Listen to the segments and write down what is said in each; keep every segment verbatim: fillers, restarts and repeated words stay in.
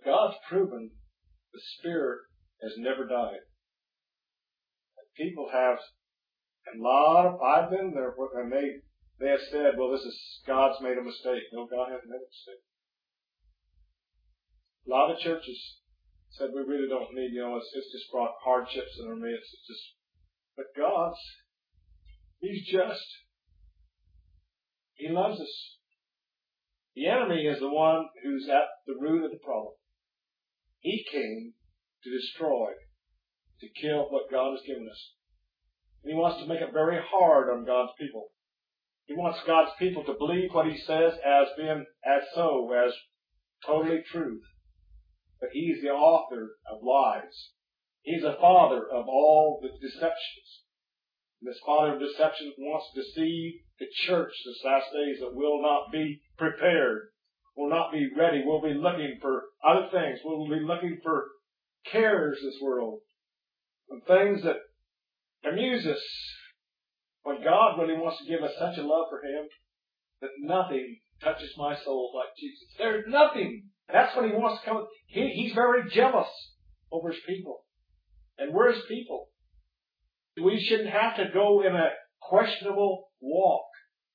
God's proven the Spirit has never died. People have a lot of, I've been there, and they, they have said, well, this is, God's made a mistake. No, God hasn't made a mistake. A lot of churches said we really don't need, you know, it's, it's just brought hardships in our midst. It's just, but God's, He's just. He loves us. The enemy is the one who's at the root of the problem. He came to destroy, to kill what God has given us. And he wants to make it very hard on God's people. He wants God's people to believe what He says as being as so, as totally truth. But He's the author of lies. He's the father of all the deceptions. And this father of deception wants to deceive the church this last days that will not be prepared, will not be ready. We'll be looking for other things. We'll be looking for cares this world, and things that amuse us, when God really wants to give us such a love for Him that nothing touches my soul like Jesus. There's nothing. That's when He wants to come. He, he's very jealous over His people. And we're His people. We shouldn't have to go in a questionable walk.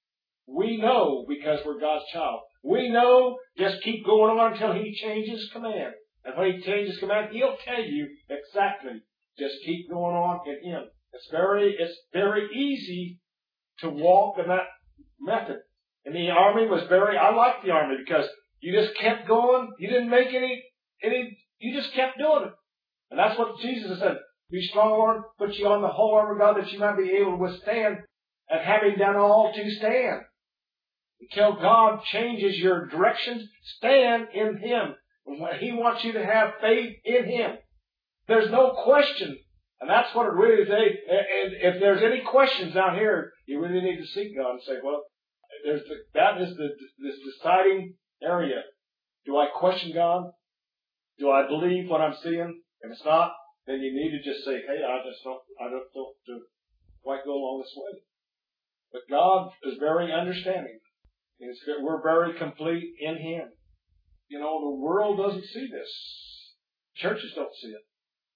We know because we're God's child. We know just keep going on until He changes command. And when He changes command, He'll tell you exactly. Just keep going on in Him. It's very, it's very easy to walk in that method. And the army was very, I like the army because you just kept going. You didn't make any, any, you just kept doing it. And that's what Jesus said. Be strong, Lord, put you on the whole armor of God that you might be able to withstand, and having done all to stand. Until God changes your directions, stand in Him. He wants you to have faith in Him. There's no question. And that's what it really is. And if there's any questions down here, you really need to seek God and say, well, there's the, that is the this deciding area. Do I question God? Do I believe what I'm seeing? If it's not, then you need to just say, hey, I just don't, I don't, don't, don't quite go along this way. But God is very understanding. It's, we're very complete in Him. You know, the world doesn't see this. Churches don't see it.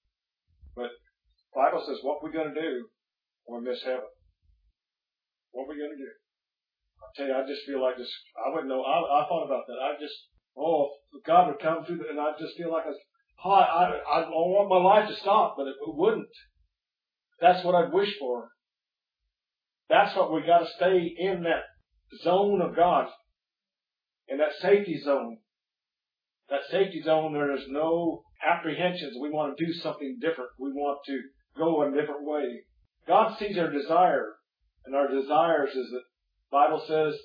But the Bible says, what we're going to do when we miss heaven. What are we going to do? I tell you, I just feel like this. I wouldn't know. I, I thought about that. I just, oh, if God would come through, the, and I just feel like I, oh, I, I, I don't want my life to stop, but it, it wouldn't. That's what I'd wish for. That's what we got to stay in that zone of God, in that safety zone. That safety zone, there is no apprehensions. We want to do something different. We want to go a different way. God sees our desire, and our desires is that the Bible says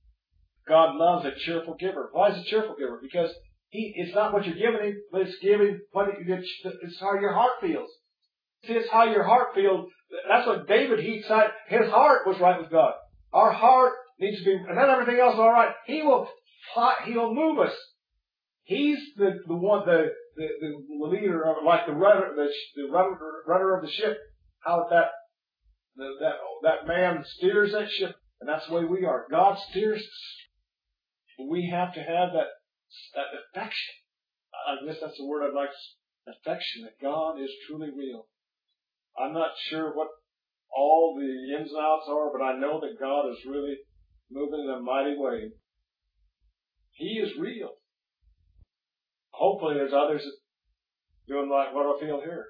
God loves a cheerful giver. Why is a cheerful giver? Because he, it's not what you're giving Him, but it's giving what it, it's how your heart feels. See, it's how your heart feels. That's what David, he decided, his heart was right with God. Our heart needs to be, and then everything else is all right. He will, He will move us. He's the, the one, the, the, the leader of, like the rudder, the, the rudder, rudder of the ship. How that, the, that, that man steers that ship. And that's the way we are. God steers us. We have to have that, that affection. I guess that's the word I'd like to, affection, that God is truly real. I'm not sure what all the ins and outs are, but I know that God is really moving in a mighty way. He is real. Hopefully there's others that doing like what I feel here.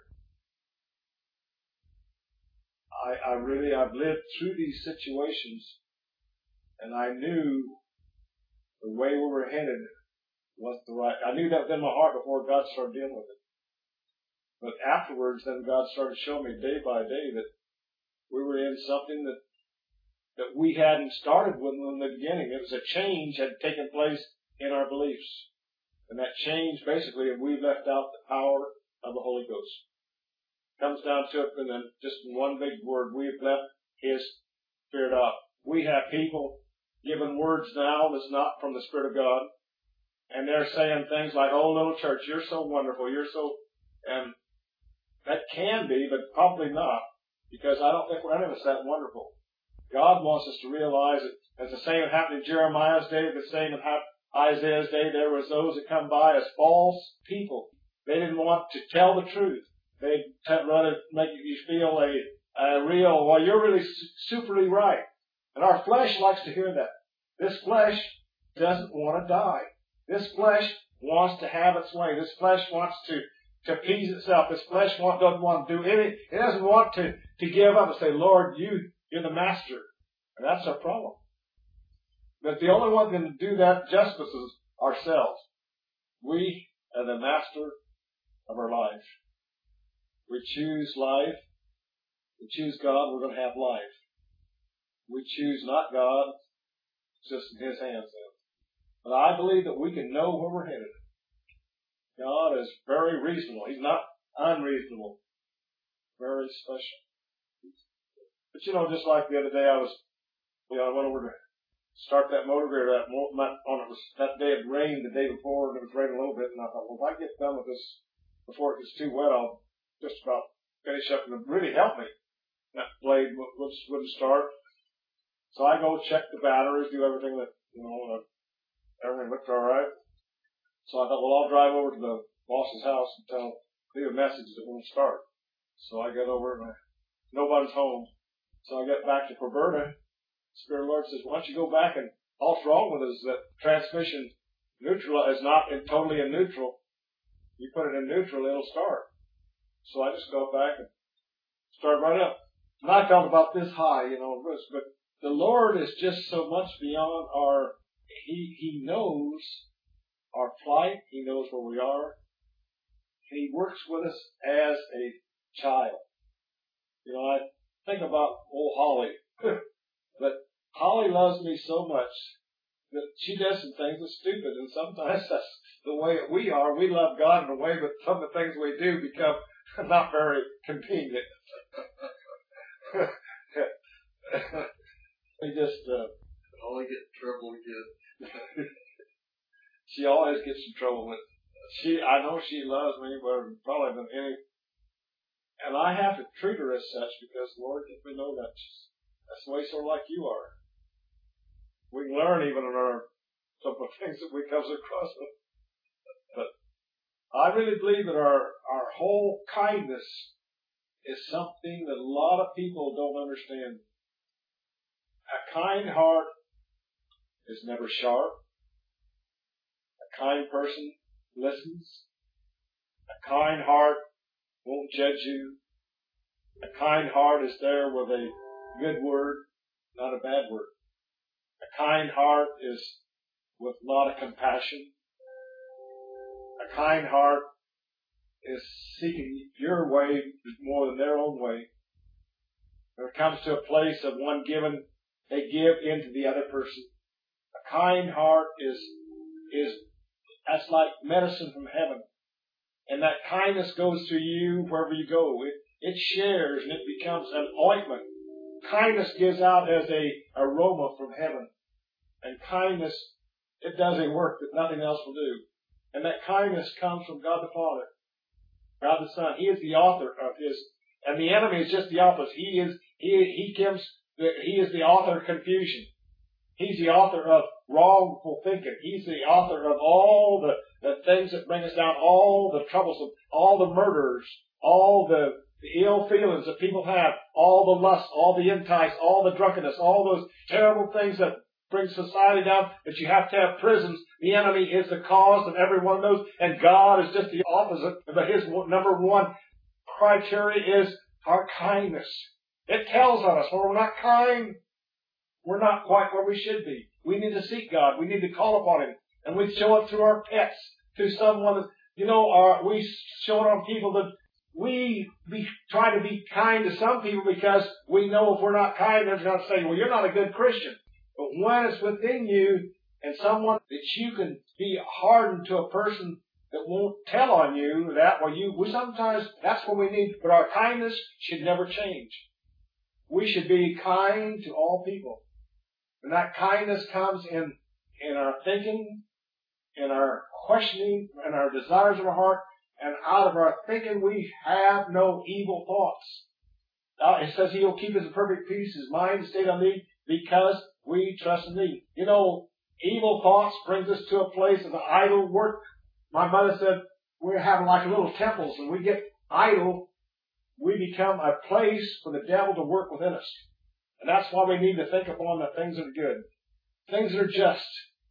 I, I really, I've lived through these situations, and I knew the way we were headed was the right. I knew that within my heart before God started dealing with it. But afterwards, then God started showing me day by day that we were in something that that we hadn't started with in the beginning. It was a change had taken place in our beliefs. And that change, basically, we left out the power of the Holy Ghost. Comes down to it, and then just in one big word, we've left His Spirit out. We have people giving words now that's not from the Spirit of God. And they're saying things like, oh, little church, you're so wonderful, you're so... And that can be, but probably not. Because I don't think any of us that wonderful. God wants us to realize that, as the same happened in Jeremiah's day, the same Isaiah's day, there was those that come by as false people. They didn't want to tell the truth. They'd rather make you feel a, a real, well, you're really superly right. And our flesh likes to hear that. This flesh doesn't want to die. This flesh wants to have its way. This flesh wants to, to appease itself. This flesh want, doesn't want to do anything. It doesn't want to, to give up and say, Lord, you, you're the master. And that's our problem. But the only one that can do that justice is ourselves. We are the master of our life. We choose life. We choose God, we're going to have life. We choose not God, it's just in His hands then. But I believe that we can know where we're headed. God is very reasonable. He's not unreasonable. Very special. But you know, just like the other day I was, you know, I went over to start that motor grader that on it was that day it rained the day before and it was raining a little bit and I thought, well, if I get done with this before it gets too wet, I'll just about finish up and it really helped me. That blade wouldn't, wouldn't start. So I go check the batteries, do everything that, you know, uh, everything looked all right. So I thought, well, I'll drive over to the boss's house and tell, leave a message that it won't start. So I get over and I, nobody's home. So I get back to Roberta. Spirit of the Lord says, why don't you go back and all that's wrong with it is that transmission neutral is not in, totally in neutral. You put it in neutral, it'll start. So I just go back and start right up. And I felt about this high, you know, risk, but the Lord is just so much beyond our, He, He knows our plight. He knows where we are. He works with us as a child. You know, I think about old Holly. But Holly loves me so much that she does some things that's stupid, and sometimes that's the way we are. We love God in a way, but some of the things we do become not very convenient. we just uh, Holly get in trouble again. She always gets in trouble with. She, I know she loves me more probably than any, and I have to treat her as such because Lord, let me know that. That's the way sort of like you are. We can learn even in our some of the things that we come across with. But I really believe that our, our whole kindness is something that a lot of people don't understand. A kind heart is never sharp. A kind person listens. A kind heart won't judge you. A kind heart is there with a good word, not a bad word. A kind heart is with a lot of compassion. A kind heart is seeking your way more than their own way. When it comes to a place of one given, they give into the other person. A kind heart is, is, that's like medicine from heaven. And that kindness goes to you wherever you go. It, it shares and it becomes an ointment. Kindness gives out as a aroma from heaven. And kindness, it does a work that nothing else will do. And that kindness comes from God the Father, God the Son. He is the author of His, and the enemy is just the opposite. He is, he, he gives, the, he is the author of confusion. He's the author of wrongful thinking. He's the author of all the, the things that bring us down, all the troublesome, all the murders, all the The ill feelings that people have, all the lust, all the entice, all the drunkenness, all those terrible things that bring society down, that you have to have prisons. The enemy is the cause of every one of those, and God is just the opposite. But His number one criteria is our kindness. It tells on us when we're not kind, we're not quite where we should be. We need to seek God. We need to call upon Him. And we show it through our pets, through someone, you know, our, we show it on people that we be, try to be kind to some people because we know if we're not kind, they're going to say, well, you're not a good Christian. But when it's within you and someone that you can be hardened to a person that won't tell on you that, well, you, we sometimes, that's what we need. But our kindness should never change. We should be kind to all people. And that kindness comes in, in our thinking, in our questioning, in our desires of our heart. And out of our thinking, we have no evil thoughts. Now, it says He'll keep us in perfect peace, His mind stayed on Thee, because we trust in Thee. You know, evil thoughts brings us to a place of the idol work. My mother said we're having like little temples, and we get idle. We become a place for the devil to work within us. And that's why we need to think upon the things that are good, things that are just,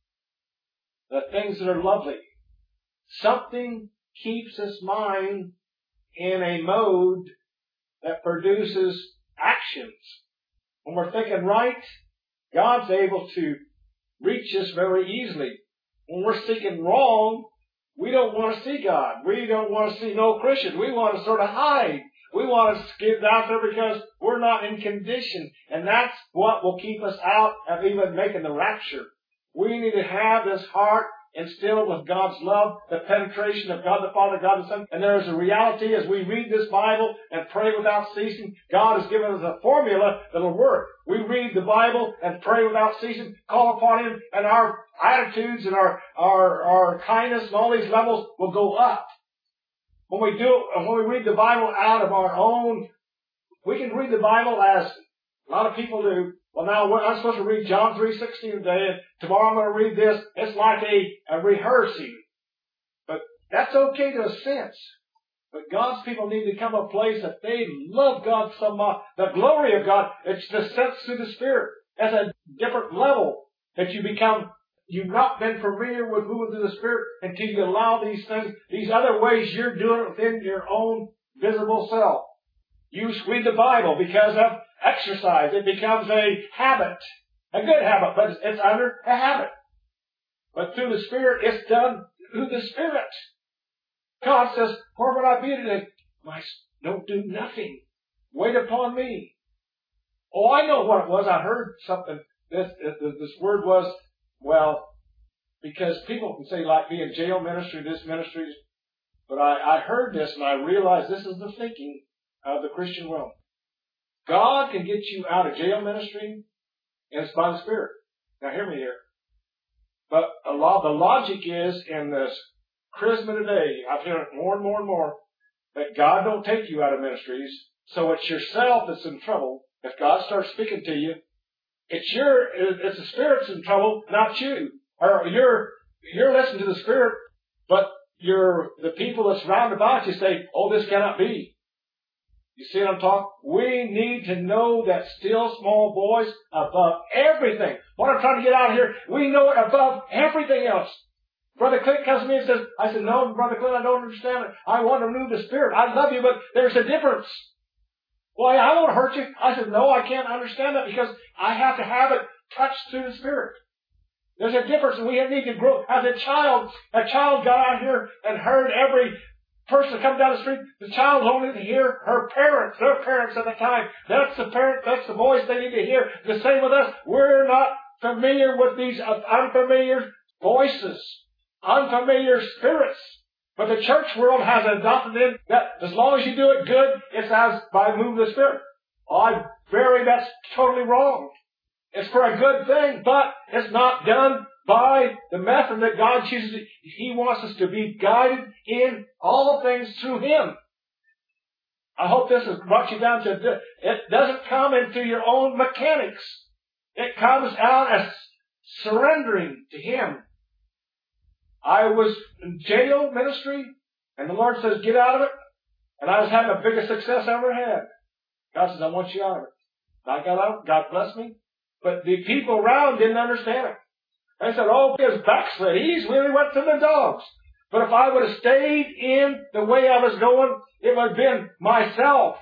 the things that are lovely. Something keeps this mind in a mode that produces actions. When we're thinking right, God's able to reach us very easily. When we're thinking wrong, we don't want to see God. We don't want to see no Christian. We want to sort of hide. We want to get out there because we're not in condition. And that's what will keep us out of even making the rapture. We need to have this heart instilled with God's love, the penetration of God the Father, God the Son. And there is a reality as we read this Bible and pray without ceasing. God has given us a formula that will work. We read the Bible and pray without ceasing, call upon Him, and our attitudes and our, our, our kindness and all these levels will go up. When we do, when we read the Bible out of our own, we can read the Bible as a lot of people do. Well, now I'm supposed to read John three sixteen today, and tomorrow I'm going to read this. It's like a, a rehearsing. But that's okay to a sense. But God's people need to come to a place that they love God so much. The glory of God, it's the sense through the Spirit. As a different level that you become. You've not been familiar with moving through the Spirit until you allow these things, these other ways you're doing it within your own visible self. You read the Bible because of exercise. It becomes a habit. A good habit, but it's under a habit. But through the Spirit, it's done through the Spirit. God says, where would I be today? My, don't do nothing. Wait upon me. Oh, I know what it was. I heard something. This, this, this word was, well, because people can say like me in jail ministry, this ministry, but I, I heard this and I realized this is the thinking of the Christian world. God can get you out of jail ministry, and it's by the Spirit. Now hear me here. But a lot, the logic is in this charisma today, I've heard it more and more and more, that God don't take you out of ministries, so it's yourself that's in trouble. If God starts speaking to you, it's your, it's the Spirit's in trouble, not you. Or you're, you're listening to the Spirit, but you're, the people that's round about you say, oh, this cannot be. You see what I'm talking? We need to know that still small voice above everything. What I'm trying to get out of here, we know it above everything else. Brother Clint comes to me and says, I said, no, Brother Clint, I don't understand it. I want to move the Spirit. I love you, but there's a difference. Well, I don't hurt you. I said, no, I can't understand that because I have to have it touched through the Spirit. There's a difference, and we need to grow. As a child, a child got out here and heard every person come down the street. The child only to hear her parents, their parents at the time. That's the parent, that's the voice they need to hear. The same with us. We're not familiar with these unfamiliar voices, unfamiliar spirits. But the church world has adopted it that as long as you do it good, it's as by moving the Spirit. Oh, I very, that's totally wrong. It's for a good thing, but it's not done by the method that God chooses. He wants us to be guided in all things through Him. I hope this has brought you down to it. It doesn't come into your own mechanics. It comes out as surrendering to Him. I was in jail ministry, and the Lord says, get out of it. And I was having the biggest success I ever had. God says, I want you out of it. And I got out. God blessed me. But the people around didn't understand it. They said, oh, he was backslid. He's really went to the dogs. But if I would have stayed in the way I was going, it would have been myself.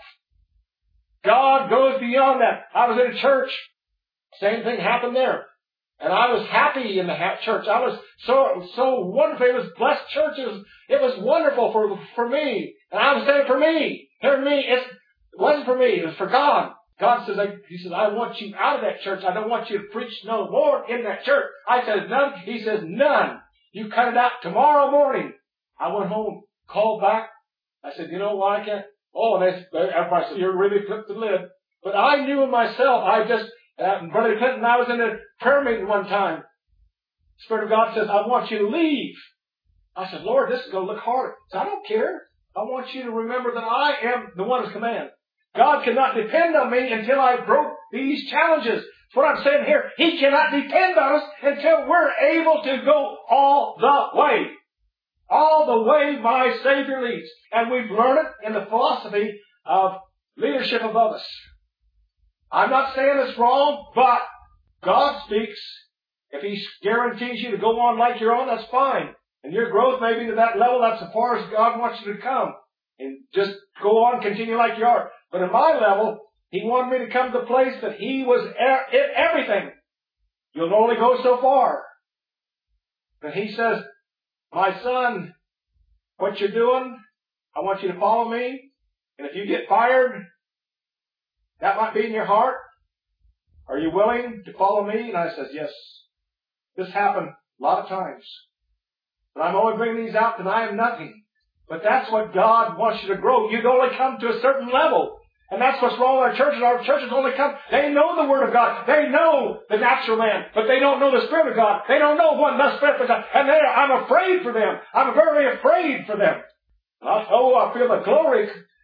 God goes beyond that. I was in a church. Same thing happened there. And I was happy in the church. I was so, so wonderful. It was blessed churches. It was wonderful for, for me. And I was saying for me. Hear me. It's, it wasn't for me. It was for God. God says, He says, I want you out of that church. I don't want you to preach no more in that church. I said, none. He says, none. You cut it out tomorrow morning. I went home, called back. I said, you know why I can't? Oh, and they, everybody said, you're really flipped the lid. But I knew in myself, I just, Uh, Brother Clinton and I was in a prayer meeting one time. The Spirit of God says, I want you to leave. I said, Lord, this is going to look hard. I said, I don't care. I want you to remember that I am the one who's command. God cannot depend on me until I broke these challenges. That's what I'm saying here. He cannot depend on us until we're able to go all the way. All the way my Savior leads. And we've learned it in the philosophy of leadership above us. I'm not saying it's wrong, but God speaks. If He guarantees you to go on like you're on, that's fine. And your growth may be to that level, that's as far as God wants you to come. And just go on, continue like you are. But at my level, He wanted me to come to the place that He was er- everything. You'll only go so far. But He says, my son, what you're doing, I want you to follow me. And if you get fired, that might be in your heart. Are you willing to follow me? And I says, yes. This happened a lot of times. But I'm only bringing these out because I am nothing. But that's what God wants you to grow. You'd only come to a certain level. And that's what's wrong with our churches. Our churches only come, they know the Word of God. They know the natural man, but they don't know the Spirit of God. They don't know what the Spirit of God. And they, I'm afraid for them. I'm very afraid for them. And I, oh, I feel the glory.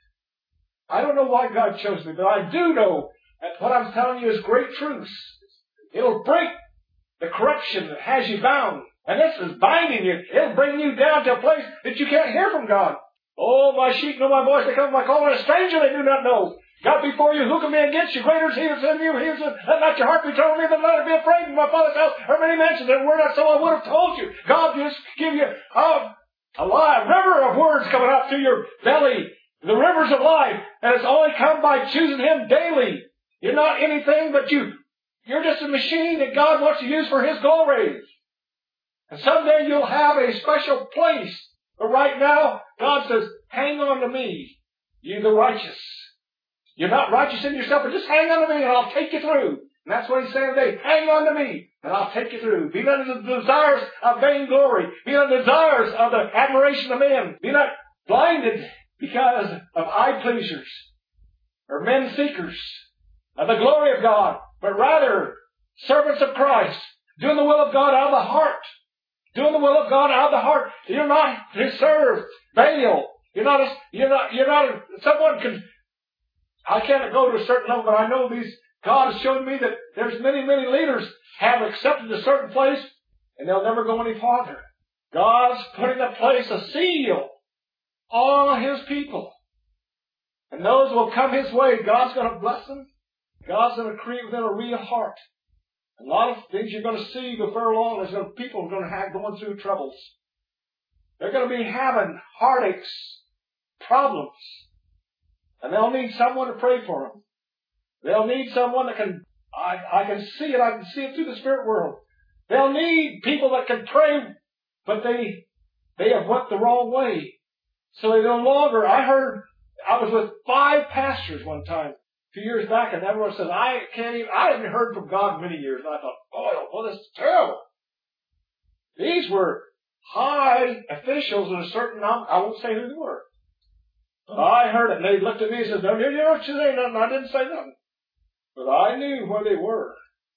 I don't know why God chose me, but I do know that what I'm telling you is great truths. It'll break the corruption that has you bound. And this is binding you. It'll bring you down to a place that you can't hear from God. Oh, my sheep know my voice. They come to my call. And a stranger they do not know. God before you, who can be against you? Greater is He that's in you. He is in, let not your heart be troubled, neither let it be afraid. In my Father's house are many mansions. And were not so, I would have told you. God just give you a, a live river of words coming out through your belly. The rivers of life. And it's only come by choosing Him daily. You're not anything but you. You're just a machine that God wants to use for His glory. And someday you'll have a special place. But right now, God says, hang on to me, you the righteous. You're not righteous in yourself, but just hang on to me and I'll take you through. And that's what He's saying today. Hang on to me and I'll take you through. Be not in the desires of vainglory. Be not in the desires of the admiration of men. Be not blinded because of eye pleasers or men seekers of the glory of God, but rather servants of Christ, doing the will of God out of the heart. Doing the will of God out of the heart. You're not to serve Baal. You're not, a, you're not, you're not, a, someone can, I can't go to a certain level, but I know these, God has shown me that there's many, many leaders have accepted a certain place and they'll never go any farther. God's putting a place, a seal on His people. And those will come His way. God's going to bless them. God's going to create within a real heart. A lot of things you're going to see before long is that people are going to have going through troubles. They're going to be having heartaches, problems. And they'll need someone to pray for them. They'll need someone that can, I, I can see it, I can see it through the spirit world. They'll need people that can pray, but they, they have went the wrong way. So they no longer, I heard, I was with five pastors one time. Few years back, and everyone said, I can't even, I haven't heard from God in many years. And I thought, oh, well, this is terrible. These were high officials in a certain, I won't say who they were. But I heard it, and they looked at me and said, no, you don't say nothing. I didn't say nothing. But I knew where they were.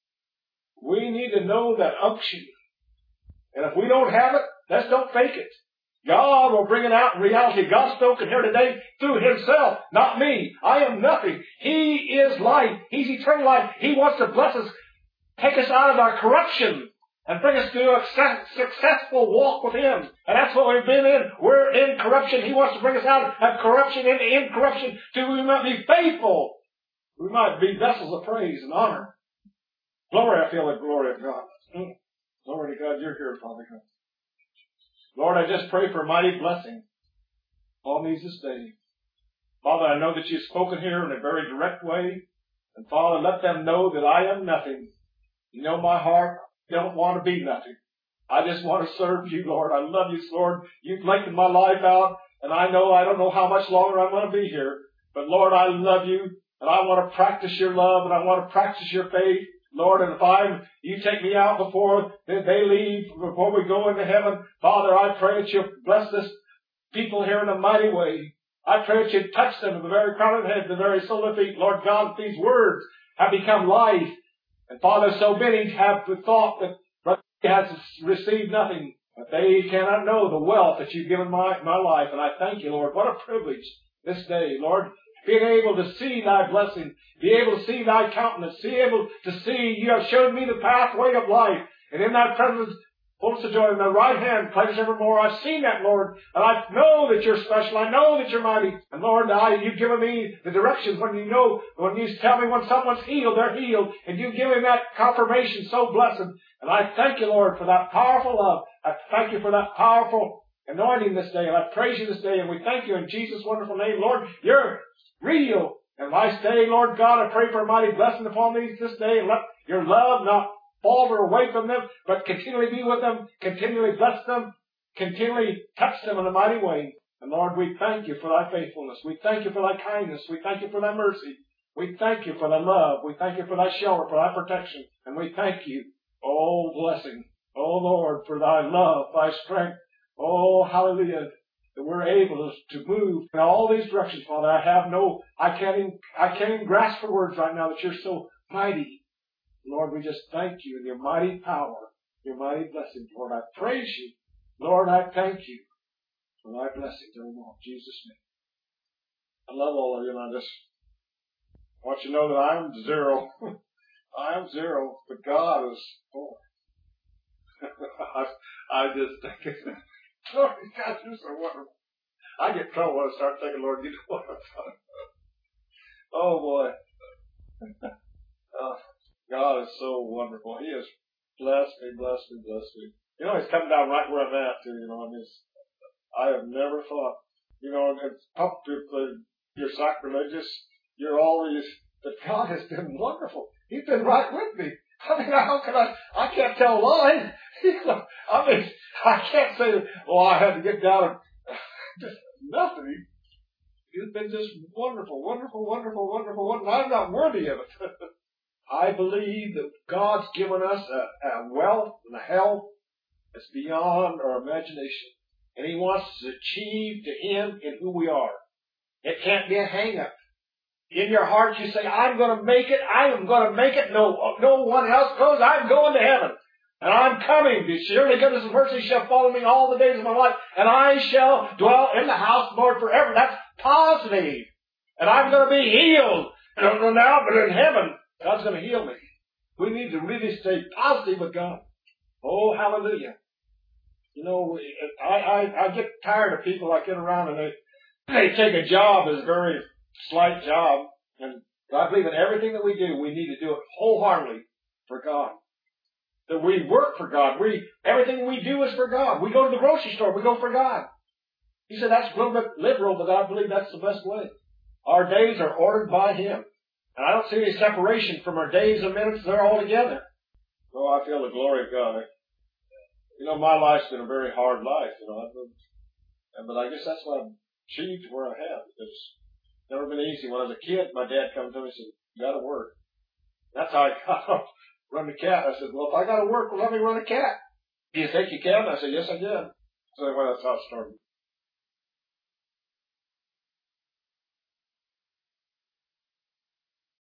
We need to know that unction. And if we don't have it, let's don't fake it. God will bring it out in reality. God's spoken here today through Himself, not me. I am nothing. He is life. He's eternal life. He wants to bless us, take us out of our corruption, and bring us to a successful walk with Him. And that's what we've been in. We're in corruption. He wants to bring us out of corruption into incorruption till we might be faithful. We might be vessels of praise and honor. Glory, I feel the glory of God. Mm. Glory to God, you're here, Father God. Lord, I just pray for a mighty blessing on these this day. Father, I know that You've spoken here in a very direct way. And Father, let them know that I am nothing. You know my heart. I don't want to be nothing. I just want to serve You, Lord. I love You, Lord. You've lengthened my life out. And I know I don't know how much longer I'm going to be here. But Lord, I love You. And I want to practice Your love. And I want to practice Your faith. Lord, and if I'm, You take me out before they leave, before we go into heaven, Father, I pray that You'll bless this people here in a mighty way. I pray that You touch them in the very crown of the head, the very sole of the feet. Lord God, these words have become life. And Father, so many have the thought that Brother has received nothing, but they cannot know the wealth that You've given my, my life. And I thank You, Lord. What a privilege this day, Lord, to being able to see thy blessing, be able to see thy countenance, be able to see you have showed me the pathway of life, and in thy presence fullness of joy, in thy right hand pleasures evermore. I've seen that, Lord, and I know that you're special. I know that you're mighty. And Lord, I, you've given me the directions when you know, when you tell me when someone's healed, they're healed, and you give me that confirmation so blessed. And I thank you, Lord, for that powerful love. I thank you for that powerful anointing this day, and I praise you this day, and we thank you in Jesus' wonderful name. Lord, you're real. And I say, Lord God, I pray for a mighty blessing upon these this day, and let your love not falter away from them, but continually be with them, continually bless them, continually touch them in a mighty way. And Lord, we thank you for thy faithfulness. We thank you for thy kindness. We thank you for thy mercy. We thank you for thy love. We thank you for thy shelter, for thy protection. And we thank you, oh blessing, oh Lord, for thy love, thy strength. Oh, hallelujah, that we're able to move in all these directions, Father. I have no, I can't even, I can't even grasp for words right now that you're so mighty. Lord, we just thank you in your mighty power, your mighty blessing. Lord, I praise you. Lord, I thank you for thy blessings, O Lord, in Jesus' name. I love all of you, and I just want you to know that I am zero. I am zero, but God is four. I, I just think it's, Lord, God, you're so wonderful. I get in trouble when I start thinking, Lord, you know what I'm talking about. Oh, boy. uh, God is so wonderful. He has blessed me, blessed me, blessed me. You know, He's coming down right where I'm at, too. You know, I mean, I have never thought, you know, it's tough to, you're sacrilegious, you're always, but God has been wonderful. He's been right with me. I mean, how can I, I can't tell lies. I mean, I can't say, oh, I had to get down and just nothing. He's been just wonderful, wonderful, wonderful, wonderful, wonderful. I'm not worthy of it. I believe that God's given us a, a wealth and a health that's beyond our imagination. And He wants us to achieve to Him in who we are. It can't be a hang-up. In your heart you say, I'm going to make it, I am going to make it. No, no one else goes, I'm going to heaven. And I'm coming. Surely goodness and mercy shall follow me all the days of my life. And I shall dwell in the house of the Lord forever. That's positive. And I'm going to be healed. I don't know now, but in heaven, God's going to heal me. We need to really stay positive with God. Oh, hallelujah. You know, I, I, I get tired of people I get around and they, they take a job as a very slight job. And I believe in everything that we do, we need to do it wholeheartedly for God. That we work for God. We, everything we do is for God. We go to the grocery store, we go for God. He said that's a little bit liberal, but I believe that's the best way. Our days are ordered by Him. And I don't see any separation from our days and minutes. They're all together. Oh, I feel the glory of God. You know, my life's been a very hard life, you know. I've, but I guess that's why I've achieved where I have. It's never been easy. When I was a kid, my dad came to me and said, you got to work. That's how I got up, run the cat. I said, well, if I got to work, well, let me run a cat. Do you think you can? I said, yes, I can. So anyway, that's how it started.